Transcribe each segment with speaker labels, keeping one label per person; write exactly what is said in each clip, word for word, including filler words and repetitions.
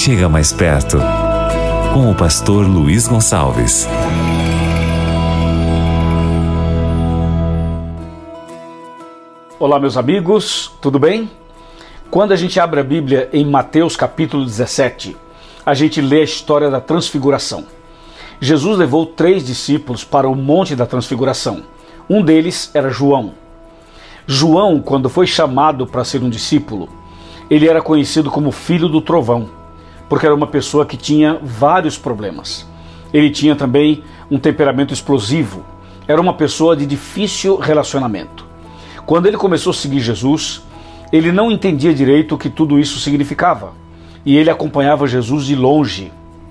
Speaker 1: Chega mais perto, com o pastor Luiz Gonçalves.
Speaker 2: Olá, meus amigos, tudo bem? Quando a gente abre a Bíblia em Mateus capítulo dezessete, a gente lê a história da transfiguração. Jesus levou três discípulos para o Monte da Transfiguração. Um deles era João. João, quando foi chamado para ser um discípulo, ele era conhecido como filho do trovão, porque era uma pessoa que tinha vários problemas. Ele tinha também um temperamento explosivo, era uma pessoa de difícil relacionamento. Quando ele começou a seguir Jesus, ele não entendia direito o que tudo isso significava, e ele acompanhava Jesus de longe.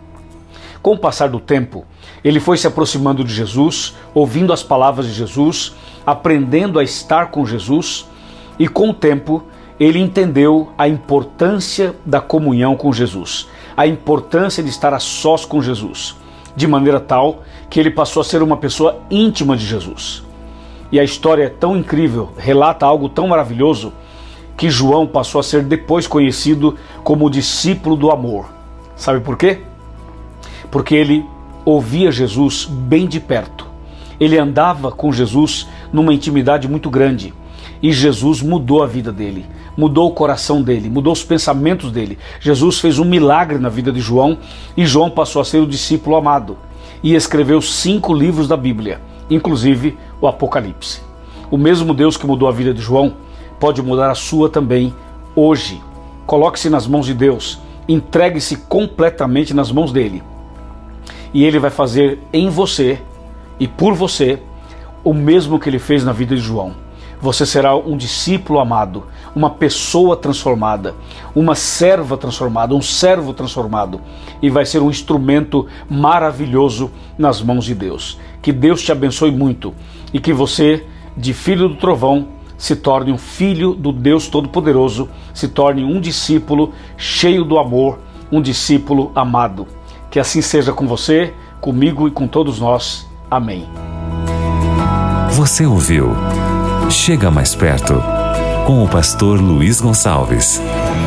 Speaker 2: Com o passar do tempo, ele foi se aproximando de Jesus, ouvindo as palavras de Jesus, aprendendo a estar com Jesus, e com o tempo ele entendeu a importância da comunhão com Jesus, a importância de estar a sós com Jesus, de maneira tal que ele passou a ser uma pessoa íntima de Jesus. E a história é tão incrível, relata algo tão maravilhoso, que João passou a ser depois conhecido como o discípulo do amor. Sabe por quê? Porque ele ouvia Jesus bem de perto. Ele andava com Jesus numa intimidade muito grande. E Jesus mudou a vida dele, mudou o coração dele, mudou os pensamentos dele. Jesus fez um milagre na vida de João e João passou a ser o discípulo amado. E escreveu cinco livros da Bíblia, inclusive o Apocalipse. O mesmo Deus que mudou a vida de João pode mudar a sua também hoje. Coloque-se nas mãos de Deus, entregue-se completamente nas mãos dele. E ele vai fazer em você e por você o mesmo que ele fez na vida de João. Você será um discípulo amado, uma pessoa transformada, uma serva transformada, um servo transformado, e vai ser um instrumento maravilhoso nas mãos de Deus. Que Deus te abençoe muito e que você, de filho do trovão, se torne um filho do Deus Todo-Poderoso, se torne um discípulo cheio do amor, um discípulo amado. Que assim seja com você, comigo e com todos nós. Amém.
Speaker 1: Você ouviu Chega Mais Perto, com o pastor Luiz Gonçalves.